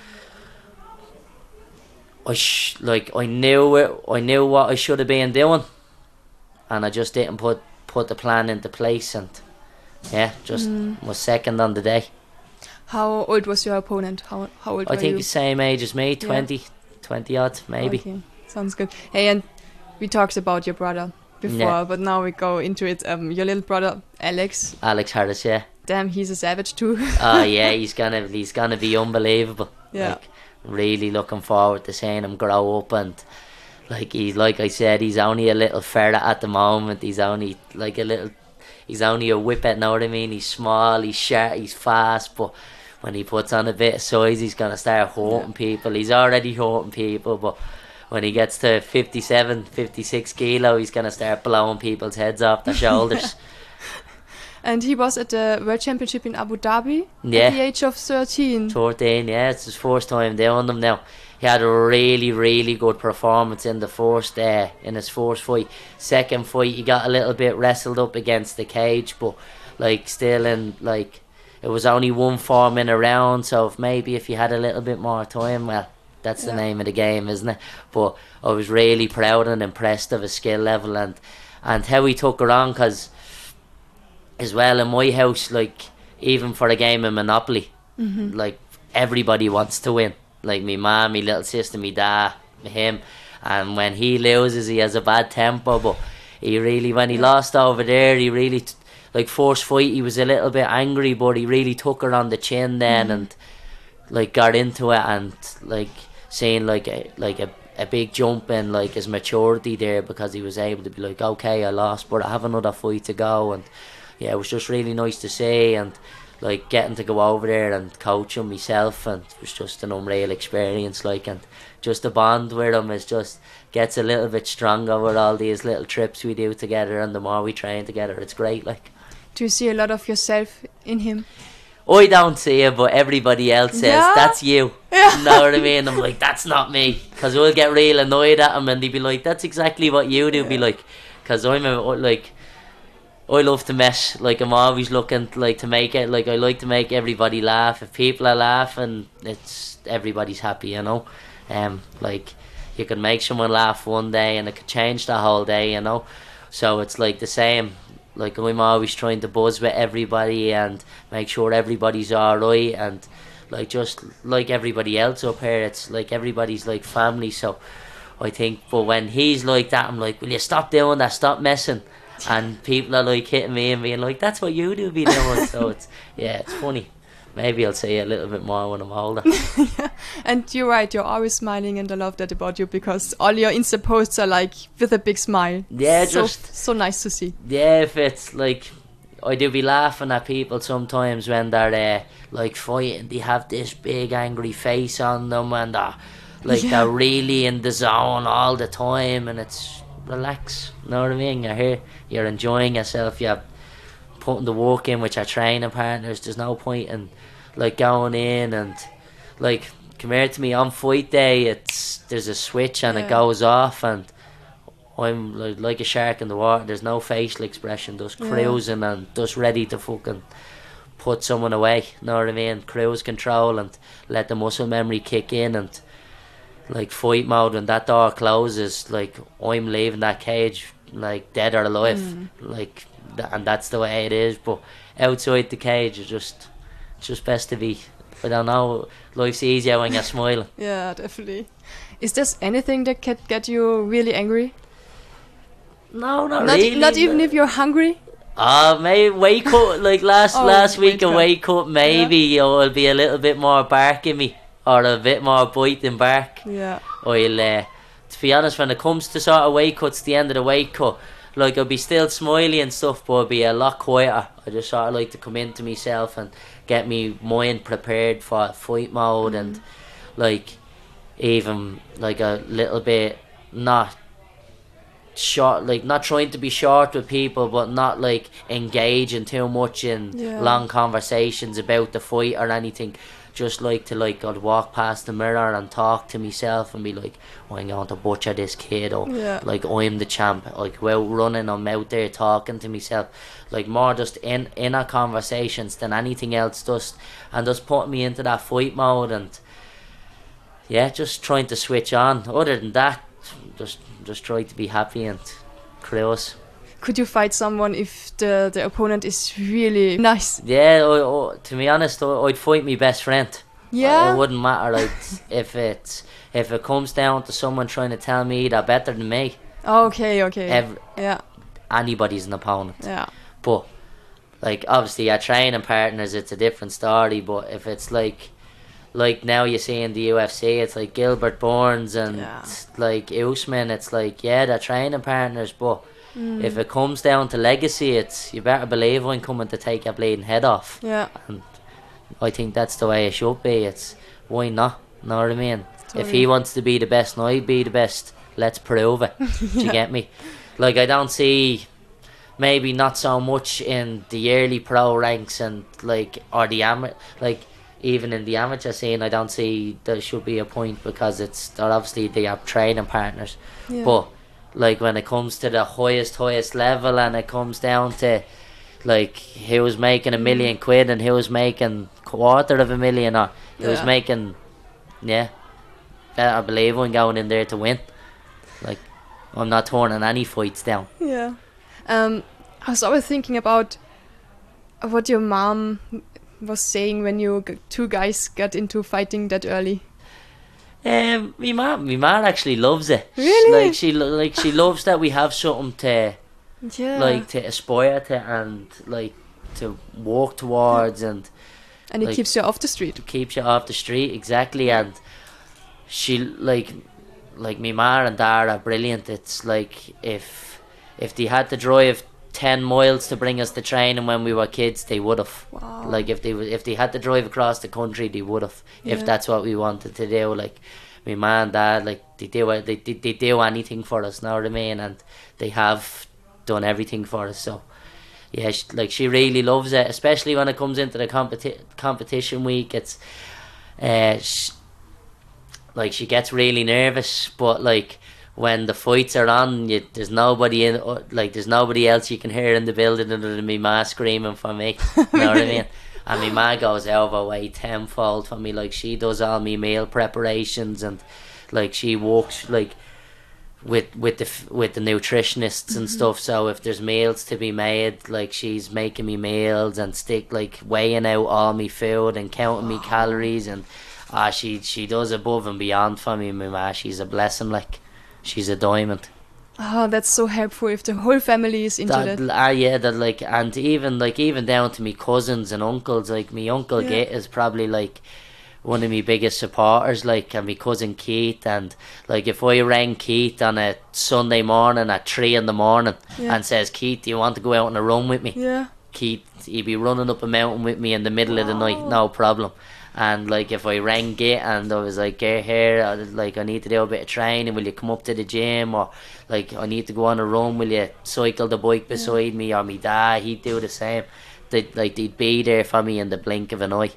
I sh- like I knew it, I knew what I should have been doing, and I just didn't put put the plan into place, and yeah, just
Mm.
was second on the day.
How old was your opponent? How how old
I
were
think
you?
the same age as me, twenty, twenty odd maybe.
Okay, sounds good. Hey, and we talked about your brother before,
Yeah.
but now we go into it. Um, your little brother Alex.
Alex Harris, yeah.
Damn, he's a savage too.
Oh yeah, he's gonna he's gonna be unbelievable.
Yeah.
Like, really looking forward to seeing him grow up, and like he like I said, he's only a little fella at the moment. He's only like a little he's only a whippet, know what I mean? He's small, he's sharp, he's fast, but when he puts on a bit of size, he's gonna start hurting people. He's already hurting people, but when he gets to fifty-seven, fifty-six kilo, he's gonna start blowing people's heads off their shoulders.
And he was at the World Championship in Abu Dhabi
Yeah.
at the age of thirteen.
fourteen, yeah, it's his first time doing them now. He had a really, really good performance in the first, uh, in his first fight. Second fight, he got a little bit wrestled up against the cage, but like still in like it was only one form in a round. So if maybe if he had a little bit more time, well, that's the
Yeah.
name of the game, isn't it? But I was really proud and impressed of his skill level and and how he took her on, because as well in my house, like even for a game of Monopoly,
Mm-hmm.
like everybody wants to win. Like me mum, me little sister, me dad, him, and when he loses, he has a bad temper. But he really, when he lost over there, he really t- like first fight, he was a little bit angry, but he really took her on the chin then
Mm-hmm.
and like got into it, and like seeing like a like a, a big jump in like his maturity there, because he was able to be like, okay, I lost, but I have another fight to go. And yeah, it was just really nice to see, and like getting to go over there and coach him myself, and it was just an unreal experience. Like, and just the bond with him is just gets a little bit stronger with all these little trips we do together, and the more we train together, it's great. Like,
Do you see a lot of yourself in him?
I don't see it, but everybody else says,
Yeah.
that's you.
Yeah.
You know what I mean? I'm like, that's not me. Because we'll get real annoyed at him, and they'd be like, that's exactly what you do. Be like, because I'm a, like, I love to mess. Like, I'm always looking like to make it. Like, I like to make everybody laugh. If people are laughing, it's everybody's happy, you know. Um, like, you can make someone laugh one day, and it could change the whole day, you know. So it's like the same. Like, I'm always trying to buzz with everybody and make sure everybody's alright, and like just like everybody else up here, it's like everybody's like family. So I think, but when he's like that, I'm like, will you stop doing that, stop messing? And people are like hitting me and being like, that's what you do be doing. So it's, yeah, it's funny. Maybe I'll say it a little bit more when I'm older.
And you're right, you're always smiling, and I love that about you, because all your Insta posts are like with a big smile.
Yeah,
so,
just-
so nice to see.
Yeah, if it's like, I do be laughing at people sometimes when they're uh, like fighting, they have this big angry face on them, and they're like,
Yeah.
they're really in the zone all the time, and it's relax, you know what I mean? You're here, you're enjoying yourself, you're putting the work in with your training partners. There's no point in like going in and like, come here to me on fight day, it's there's a switch and
Yeah.
it goes off, and I'm like, like a shark in the water. There's no facial expression, just
Yeah.
cruising and just ready to fucking put someone away, know what I mean? Cruise control and let the muscle memory kick in, and like fight mode, when that door closes, like I'm leaving that cage like dead or alive.
Mm.
Like th- and that's the way it is. But outside the cage, it's just it's just best to be, I don't know, life's easier when you're smiling.
Yeah, definitely. Is there anything that can get you really angry?
No, not,
Not,
really.
not even if you're hungry?
Uh, maybe wake up, like last
Oh,
last week
wake
a
up.
wake up, maybe I'll be a little bit more bark in me, or a bit more bite than bark.
Yeah.
I'll, uh, to be honest, when it comes to sort of weight cuts, the end of the weight cut, like I'll be still smiley and stuff, but I'll be a lot quieter. I just sort of like to come into myself and get me mind prepared for fight mode, and like even like a little bit not short, like not trying to be short with people, but not like engaging too much in
Yeah.
long conversations about the fight or anything. Just like to like I'd walk past the mirror and talk to myself and be like, oh, I'm going to butcher this kid, or
Yeah.
like I'm the champ. Like while running, I'm out there talking to myself, like more just in inner conversations than anything else, just and just putting me into that fight mode, and yeah, just trying to switch on. Other than that, just just try to be happy and close.
could you fight someone if the, the opponent is really nice?
Yeah, I, I, to be honest, I, I'd fight my best friend.
Yeah.
It wouldn't matter, like, if it's if it comes down to someone trying to tell me they're better than me.
Okay, okay.
Every,
yeah.
Anybody's an opponent.
Yeah.
But, like, obviously, our training partners, it's a different story. But if it's like, like now you see in the U F C, it's like Gilbert Burns and
Yeah.
like Usman. It's like, yeah, they're training partners, but
Mm.
if it comes down to legacy, it's you better believe I'm coming to take your bleeding head off.
Yeah.
And I think that's the way it should be. It's why not? Know what I mean?
Totally.
If he wants to be the best and I be the best, let's prove it. Do you get me? Like, I don't see, maybe not so much in the early pro ranks and like or the ama- like even in the amateur scene, I don't see there should be a point because it's they're obviously they have training partners.
Yeah.
But like when it comes to the highest highest level and it comes down to like he was making a million quid and he was making quarter of a million or he was
Yeah.
making yeah better believe I'm going in there to win. Like, I'm not turning any fights down.
Yeah. Um, I was always thinking about what your mom was saying when you g- two guys got into fighting that early.
Um, my mom, my mom actually loves it.
Really?
Like she, lo- like she loves that we have something to,
Yeah.
like to aspire to and like to walk towards and
and it
like-
keeps you off the street.
keeps you off the street exactly. And she like, like my ma and dad are brilliant. It's like if if they had to drive ten miles to bring us to training when we were kids, they would have.
Wow.
Like if they w- if they had to drive across the country, they would have.
Yeah.
If that's what we wanted to do, like my ma and dad, like they do it- they, they they do anything for us. Know what I mean? And they have done everything for us. So yeah, she, like she really loves it, especially when it comes into the competi- competition week. It's uh, sh- like she gets really nervous, but like when the fights are on, you, there's nobody in, uh, like there's nobody else you can hear in the building other than me ma screaming for me. You know what I mean? And my ma goes out of her way tenfold for me. Like she does all me meal preparations and like she works like with with the f- with the nutritionists and stuff. So if there's meals to be made, like she's making me meals and stick like weighing out all me food and counting me calories and ah she she does above and beyond for me. My ma, she's a blessing. Like she's a diamond.
Oh, that's so helpful if the whole family is into that.
That, ah, yeah, that like, and even like even down to me cousins and uncles. Like me uncle
Yeah.
Git is probably like one of my biggest supporters. Like, and my cousin Keith, and like if I rang Keith on a Sunday morning at three in the morning
Yeah.
and says, Keith, do you want to go out on a run with me?
Yeah.
Keith, he'd be running up a mountain with me in the middle of the night, no problem. And like if I rang Git and I was like, get here, I- like I need to do a bit of training, will you come up to the gym? Or like I need to go on a run, will you cycle the bike beside me? Or me dad, he'd do the same. They'd, like they'd be there for me in the blink of an eye.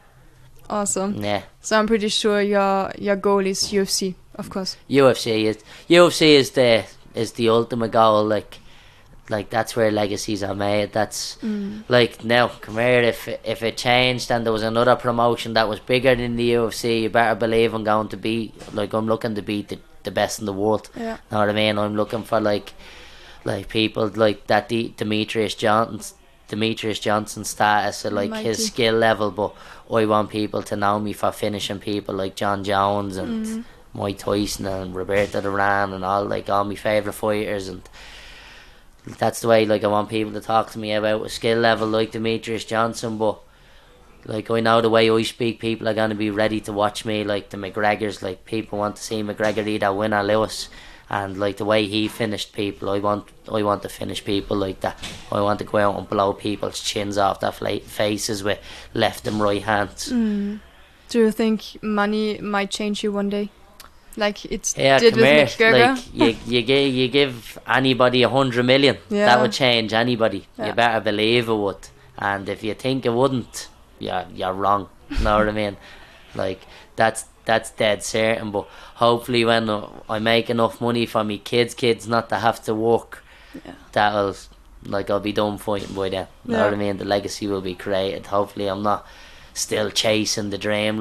Awesome.
Yeah.
So I'm pretty sure your your goal is U F C, of course.
U F C is U F C is the is the ultimate goal. Like, like that's where legacies are made. That's like now, come here. If if it changed and there was another promotion that was bigger than the U F C, you better believe I'm going to be like I'm looking to beat the, the best in the world.
Yeah.
Know what I mean? I'm looking for like like people like that. D- Demetrius Johnson. Demetrius Johnson status or like
Mighty.
his skill level, but I want people to know me for finishing people like John Jones and Mike Tyson and Roberto Duran and all like all my favourite fighters, and that's the way like I want people to talk to me about a skill level like Demetrius Johnson. But like I know the way I speak, people are going to be ready to watch me. Like the McGregors, like people want to see McGregor either win or lose. And like the way he finished people, I want I want to finish people like that. I want to go out and blow people's chins off their fla- faces with left and right hands.
Do you think money might change you one day? Like it
Yeah,
did
come
with
here.
McGregor?
Like you, you give you give anybody a hundred million,
Yeah.
that would change anybody.
Yeah.
You better believe it would. And if you think it wouldn't, yeah, you're wrong. Know what I mean? Like that's that's dead certain. But hopefully, when uh, I make enough money for me kids, kids not to have to work,
Yeah.
that'll like I'll be done fighting by then. Know
Yeah.
what I mean? The legacy will be created. Hopefully, I'm not still chasing the dream. Like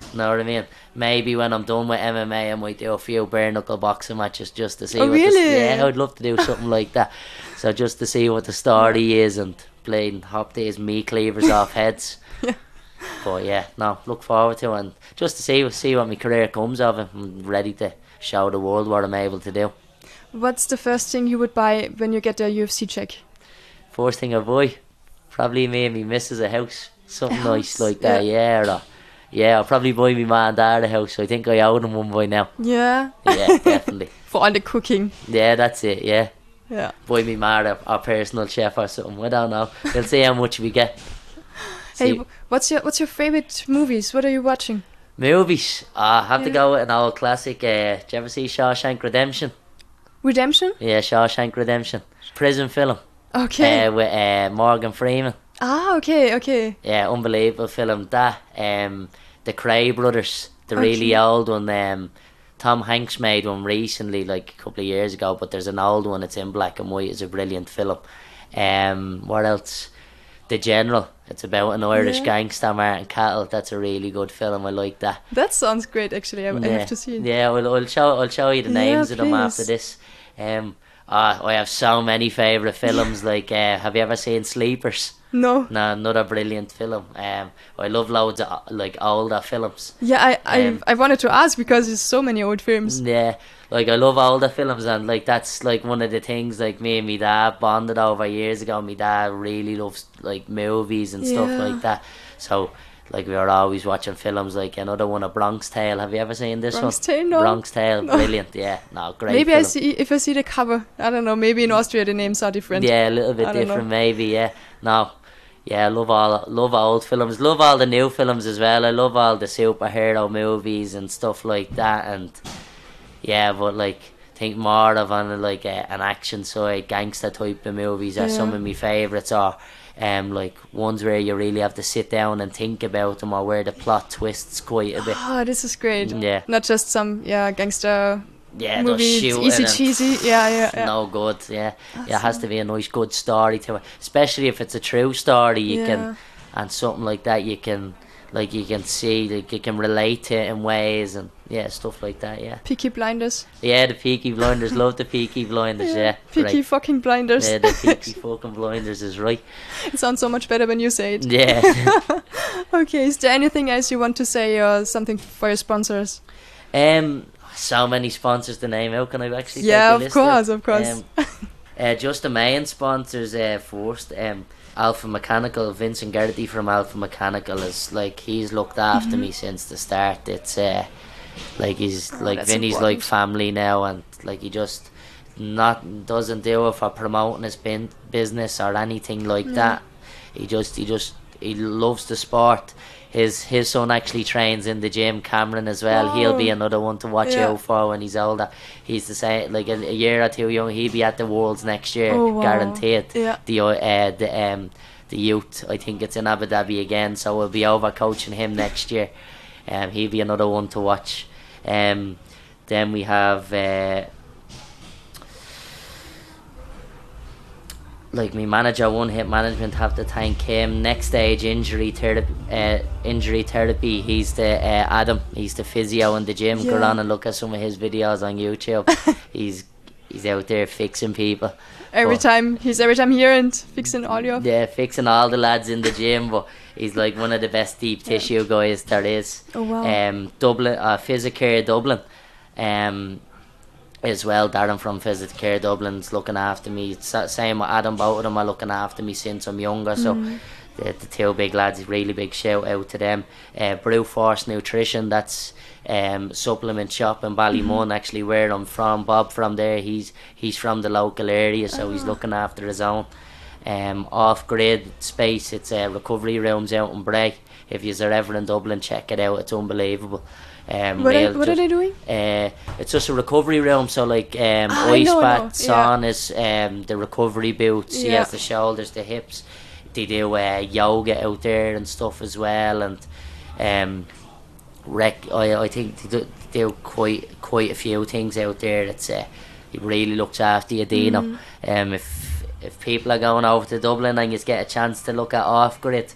Know what I mean? Maybe when I'm done with M M A, I might do a few bare knuckle boxing matches just to see.
Oh,
what
really?
The, yeah, I'd love to do something like that. So just to see what the story is and playing hop these meat cleavers off heads.
Yeah.
But yeah, no, look forward to it, and just to see see what my career comes of it. I'm ready to show the world what I'm able to do.
What's the first thing you would buy when you get a U F C check?
First thing I buy, probably me and me missus a house, something
A
nice
house,
like that. Yeah, or, yeah, I'll probably buy me ma and dad a house. I think I owe them one by now.
Yeah.
Yeah, definitely.
For all the cooking.
Yeah, that's it. Yeah.
Yeah.
Buy me ma a, a personal chef or something. I don't know. We'll see how much we get.
Hey,
See.
what's your what's your favorite movies? What are you watching?
Movies. Uh, I have to
Yeah.
go with an old classic. Uh, did you ever see Shawshank Redemption?
Redemption?
Yeah, Shawshank Redemption. Prison film.
Okay.
Uh, with uh, Morgan Freeman.
ah, okay, okay.
Yeah, unbelievable film. That. Um, the Cray brothers. The
Okay.
really old one. Um, Tom Hanks made one recently, like a couple of years ago. But there's an old one. It's in black and white. It's a brilliant film. Um, what else? The General. It's about an Irish
Yeah.
gangster, Martin Cattle. That's a really good film. I like that.
That sounds great. Actually, I, I
Yeah.
have to see it.
Yeah, I'll, I'll show I'll show you the
Yeah,
names of them
please.
after this. Um, ah, I have so many favourite films. Like, uh, have you ever seen Sleepers?
No.
No, another brilliant film. Um, I love loads of like older films.
Yeah, I I,
Um,
I wanted to ask because there's so many old films.
Yeah, like I love older films, and like that's like one of the things like me and my dad bonded over years ago. My dad really loves like movies and stuff
Yeah.
like that. So like we were always watching films. Like another one, A Bronx Tale. Have you ever seen this
Bronx
one?
Tale, no.
Bronx Tale,
No.
brilliant. Yeah, no, great.
Maybe
film.
I see if I see the cover. I don't know. Maybe in Austria the names are different.
Yeah, a little bit
I don't
different,
know.
maybe. Yeah, no, yeah, I love all love old films. Love all the new films as well. I love all the superhero movies and stuff like that. And yeah, but like think more of on like a, an action side, gangster type of movies are some
Yeah.
of my favourites. Or um, like ones where you really have to sit down and think about them, or where the plot twists quite a bit.
Oh, this is great.
Yeah.
Not just some yeah gangster
Yeah,
movie.
just
It's
shooting
easy
and-
cheesy. Yeah, yeah, yeah.
No good, yeah. Yeah, it has to be a nice, good story to it. Especially if it's a true story, you
Yeah.
can, and something like that, you can, like, you can see, like, you can relate to it in ways, and yeah, stuff like that, yeah.
Peaky Blinders.
Yeah, the Peaky Blinders, love the Peaky Blinders, yeah.
Peaky
Great.
fucking Blinders.
Yeah, the Peaky fucking Blinders is right.
It sounds so much better when you say it.
Yeah.
Okay, is there anything else you want to say or something for your sponsors?
Um, so many sponsors to name out. Can I actually?
Yeah,
take a
of
list
course,
out?
of course.
Um, uh, just the main sponsors uh, first. Um, Alpha Mechanical, Vincent Gertie from Alpha Mechanical is like he's looked after me since the start. It's uh, like he's
Mm-hmm. Oh,
like
that's
Vinny's
important.
like family now, and like he just not doesn't do it for promoting his bin- business or anything like that. He just he just he loves the sport. His his son actually trains in the gym, Cameron as well. He'll be
Oh.
another one to watch
Yeah.
out for when he's older. He's the same, like a, a year or two young. He'll be at the Worlds next year,
Oh, wow.
guaranteed.
Yeah.
The uh, the um the youth, I think it's in Abu Dhabi again, so we'll be over coaching him next year. Um, he'll be another one to watch. Um, then we have. Uh, Like my manager, One Hit Management, have to thank him. Next Stage Injury Therapy, uh, injury therapy. He's the uh, Adam. He's the physio in the gym. Go
Yeah.
on and look at some of his videos on YouTube. he's he's out there fixing people.
Every
But-
time he's every time here and fixing all your
Yeah, fixing all the lads in the gym. But he's like one of the best deep tissue guys there is.
Oh, wow.
Um, Dublin, uh, Physicare Dublin. Um. As well, Darren from Physicare Dublin's looking after me. Sa- Same with Adam, both of them are looking after me since I'm younger. So the, the two big lads, really big shout out to them. Uh, Brew Force Nutrition, that's um, supplement shop in Ballymun, actually where I'm from. Bob from there, he's he's from the local area, so he's looking after his own. Um, off grid space, it's uh, recovery rooms out in Bray. If you're ever in Dublin, check it out. It's unbelievable. Um,
What, are,
real
what are
just-
they doing?
uh, it's just a recovery room, so like um,
Ah, I
ice
know, I
baths,
know, yeah.
saunas, um, the recovery boots. He
Yeah.
has the shoulders, the hips. They do uh, yoga out there and stuff as well, and um, rec. I I think they do, they do quite quite a few things out there. It's uh, he really looks after you, Dino.
Mm.
Um, if if people are going over to Dublin and you get a chance to look at Off Grid.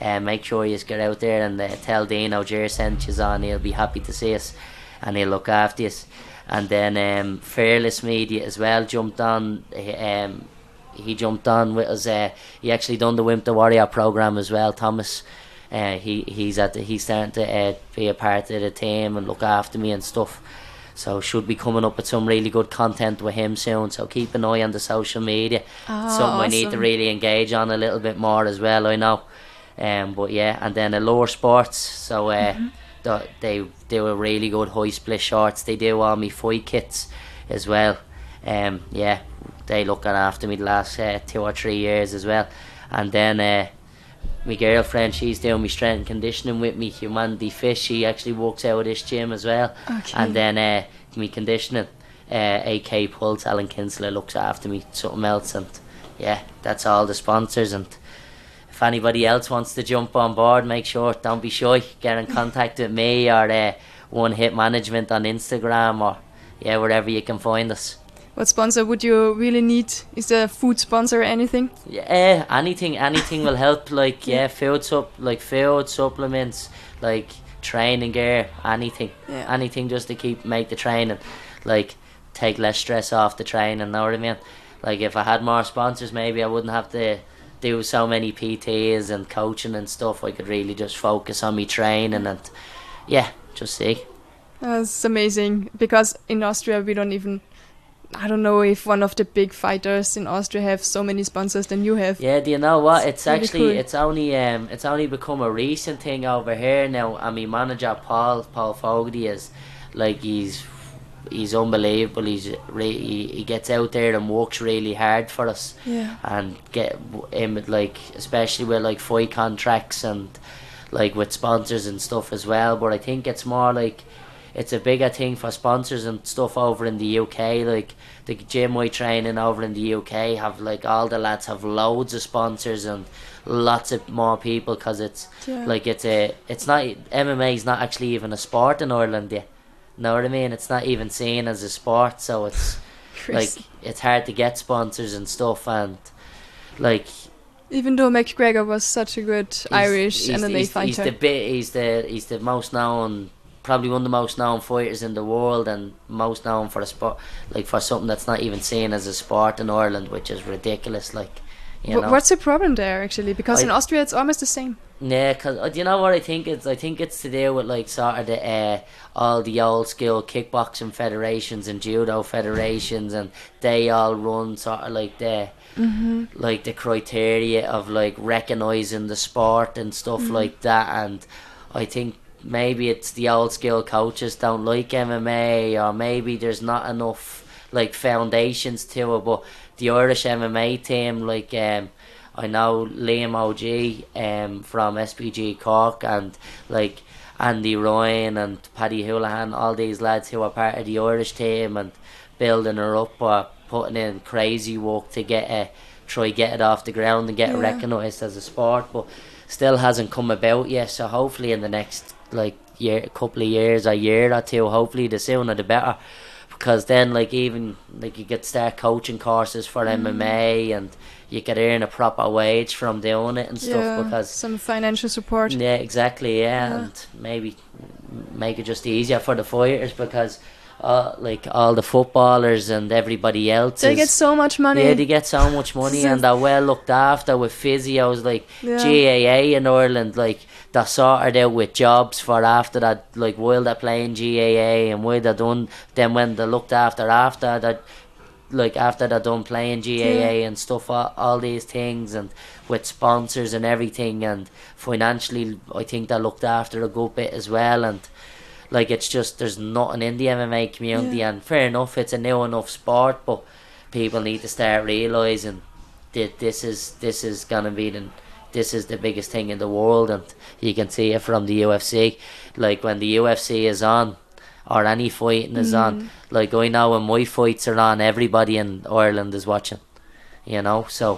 uh, make sure you get out there and uh, tell Dino Jer sent you on. He'll be happy to see us and he'll look after us. And then um, Fearless Media as well jumped on. Um, he jumped on with us. Uh, he actually done the Wimp the Warrior program as well. Thomas, uh, he he's at the, he's starting to uh, be a part of the team and look after me and stuff. So should be coming up with some really good content with him soon. So keep an eye on the social media.
Oh,
Something
awesome.
I need to really engage on a little bit more as well. I know. Um, but yeah, and then Allure Sports. So uh, mm-hmm. the, they do a really good high split shorts. They do all me fight kits as well. Um, yeah, they looking after me the last uh, two or three years as well. And then uh, my girlfriend, she's doing my strength and conditioning with me. Humanity Fish, she actually works out of this gym as well.
Okay.
And then uh, me conditioning, uh, A K Pulse, Alan Kinsler looks after me. Something else, and yeah, that's all the sponsors. And if anybody else wants to jump on board, make sure, don't be shy, get in contact with me or uh, One Hit Management on Instagram or yeah, wherever you can find us.
What sponsor would you really need? Is there a food sponsor or anything?
Yeah, anything, anything will help. Like yeah, food sup, like food supplements, like training gear, anything,
yeah.
anything just to keep make the training, like take less stress off the training. Know what I mean? Like if I had more sponsors, maybe I wouldn't have to do so many P Ts and coaching and stuff. I could really just focus on me training and yeah, just see.
That's amazing, because in Austria we don't even, I don't know if one of the big fighters in Austria have so many sponsors than you have.
Yeah, do you know what? It's,
it's really
actually
cool.
it's only um it's only become a recent thing over here now. I mean, manager Paul Paul Fogarty is like he's he's unbelievable. He's re- he, he gets out there and works really hard for us.
Yeah.
And get him like especially with like fight contracts and like with sponsors and stuff as well. But I think it's more like it's a bigger thing for sponsors and stuff over in the U K. Like the gym I train in over in the U K have like all the lads have loads of sponsors and lots of more people, because it's
yeah.
like it's a it's not M M A is not actually even a sport in Ireland yet. Know what I mean? It's not even seen as a sport, so it's like it's hard to get sponsors and stuff. And like
even though McGregor was such a good
he's,
Irish
he's,
M M A
he's,
fighter,
he's the bit he's the he's the most known. Probably one of the most known fighters in the world, and most known for a sport, like for something that's not even seen as a sport in Ireland, which is ridiculous. Like, you
w-
know.
What's the problem there actually? Because
I,
in Austria it's almost the same.
Yeah, cause uh, do you know what I think? It's I think it's to do with like sort of the uh, all the old school kickboxing federations and judo federations, and they all run sort of like the
mm-hmm.
like the criteria of like recognising the sport and stuff
mm-hmm.
like that. And I think maybe it's the old school coaches don't like M M A, or maybe there's not enough like foundations to it. But the Irish M M A team, like um, I know Liam O G um, from S P G Cork, and like Andy Ryan and Paddy Houlihan, all these lads who are part of the Irish team and building her up or putting in crazy work to get it, try get it off the ground and get
yeah.
it recognised as a sport, but still hasn't come about yet. So hopefully in the next like year, couple of years, a year or two, hopefully the sooner the better, because then like even like you could start coaching courses for mm. M M A, and you could earn a proper wage from doing it and stuff.
Yeah,
because
some financial support.
Yeah, exactly. Yeah,
yeah.
And maybe make it just easier for the fighters, because uh, like all the footballers and everybody else,
they
is,
get so much money.
Yeah, they get so much money, and they're well looked after with physios. Like yeah. G A A in Ireland, like they're sorted out with jobs for after that. Like while they're playing G A A and while they're done, then when they're looked after after that, like after they're done playing G A A yeah. and stuff, all, all these things, and with sponsors and everything, and financially, I think they're looked after a good bit as well. And like it's just there's nothing in the M M A community, yeah. and fair enough, it's a new enough sport, but people need to start realising that this is this is gonna be the this is the biggest thing in the world, and you can see it from the U F C. Like when the U F C is on, or any fighting is mm. on, like I know when my fights are on, everybody in Ireland is watching, you know. So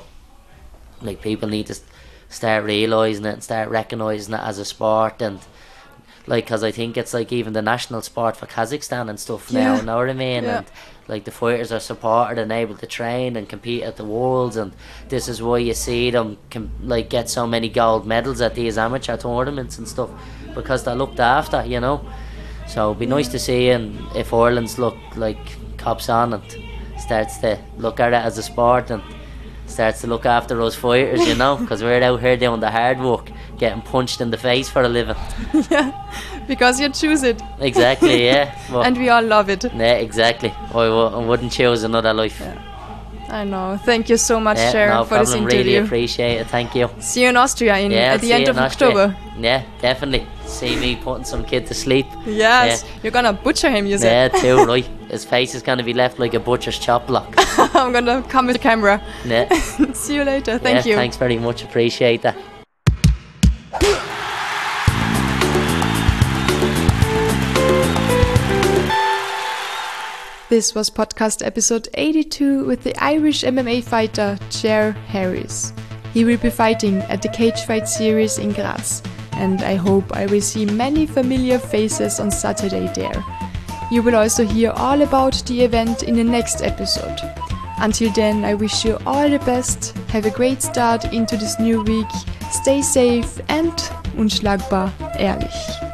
like people need to start realising it and start recognising it as a sport. And like, because I think it's like even the national sport for Kazakhstan and stuff now,
yeah.
you know what I mean?
Yeah.
And like the fighters are supported and able to train and compete at the Worlds, and this is why you see them com- like get so many gold medals at these amateur tournaments and stuff, because they're looked after, you know. So it'd be nice to see, and if Ireland's look like cops on and starts to look at it as a sport and starts to look after those fighters, you know, because we're out here doing the hard work, getting punched in the face for a living.
Yeah, because you choose it.
Exactly, yeah. Well,
and we all love it.
Yeah, exactly. I, w- I wouldn't choose another life.
Yeah. I know. Thank you so much,
Yeah,
Cher,
no
for
problem.
this interview.
Really appreciate it. Thank you.
See you in Austria in,
yeah,
at the
see
end
you
of
in Austria.
October.
Yeah, definitely. See me putting some kid to sleep.
Yes,
yeah.
You're gonna butcher him, you said.
Yeah, too right. His face is gonna be left like a butcher's chop block.
I'm gonna come with the camera.
Yeah.
See you later. Thank
yeah,
you.
Thanks very much. Appreciate that.
This was podcast episode eighty-two with the Irish M M A fighter Cher Harris. He will be fighting at the Cage Fight Series in Graz, and I hope I will see many familiar faces on Saturday there. You will also hear all about the event in the next episode. Until then, I wish you all the best, have a great start into this new week, stay safe and unschlagbar ehrlich.